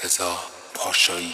رضا پاشایی.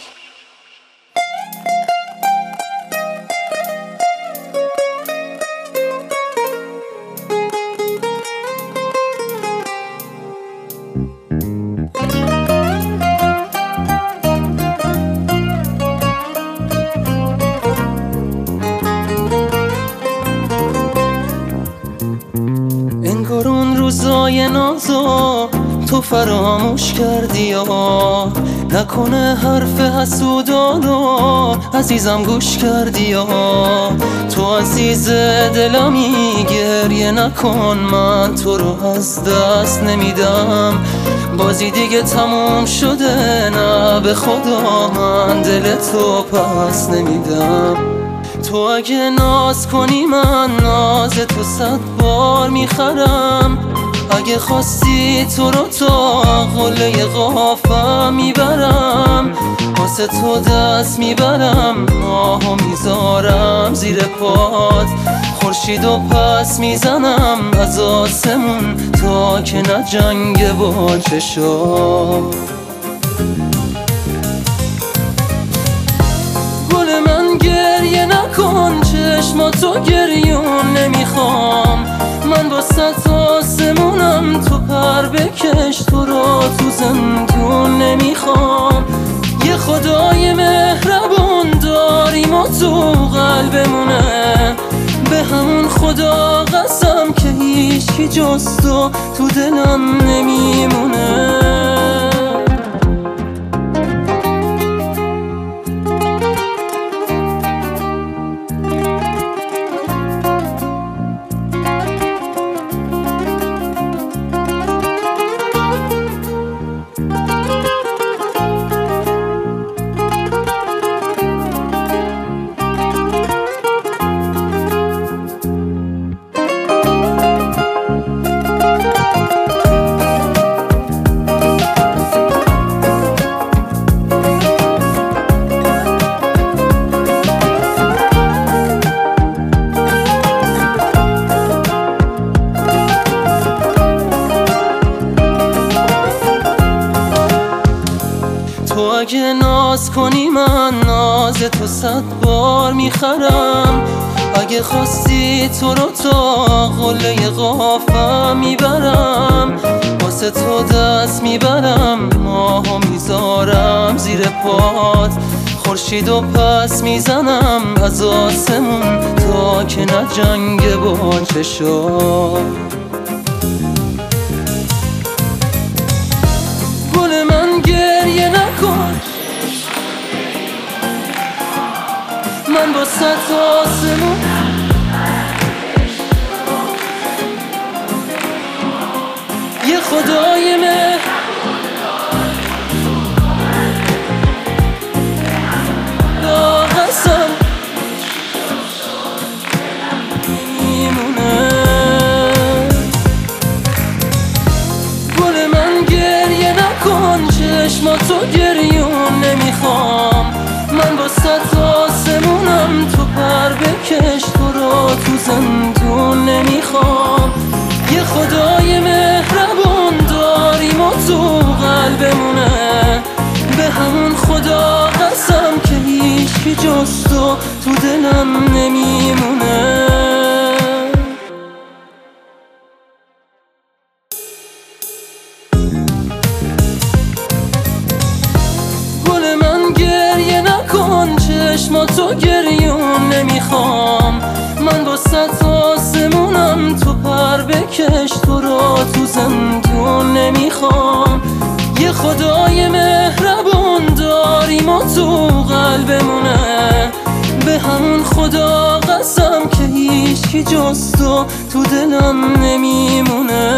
انگار اون روزای نازو تو فراموش کردی یا نکنه حرف حسودانو عزیزم گوش کردی یا تو عزیز دلمی گریه نکن، من تو رو از دست نمیدم، بازی دیگه تموم شده، نه به خدا من دل تو پس نمیدم. تو اگه ناز کنی من ناز تو 100 بار میخرم، اگه خواستی تو رو تا قله قافم میبرم، واسه تو دست میبرم، ماهو میذارم زیر پات، خورشیدو پس میزنم از آسمون تا که نجنگه با چشام. گل من گریه نکن، چشماتو گریون نمیخوام، من با 100 آسمونم، تو پر بکش تو رو تو زندون نمیخوام. یه خدای مهربون داریم و تو قلبمونه، به همون خدا قسم که هیچی جز تو دلم نمیمونه. تو اگه ناز کنی من ناز تو 100 بار میخرم، اگه خواستی تو رو تا قله قافم میبرم، واسه تو دست میبرم، ماهو میذارم زیر پات، خورشیدو پس میزنم از آسمون تا که نجنگه با چشام. گل من گریه نکن، من با 100 آسمون یه خدای قسم میمونه. گل من گریه نکن، چشماتو گریون نمیخوام، من با 100 آسمونم، تو پر بکش تو رو تو زندون نمیخوام. یه خدای مهربون داریم و تو قلبمونه، به همون خدا قسم که هیچی جز تو دلم نمیمونه. گل من گریه نکن، چشماتو گریون نمیخوام، من با 100 آسمونم، تو پر بکش تو رو تو زندون نمیخوام. یه خدای مهربون داریم و تو قلبمونه، به همون خدا قسم که هیچی جز تو دلم نمیمونه.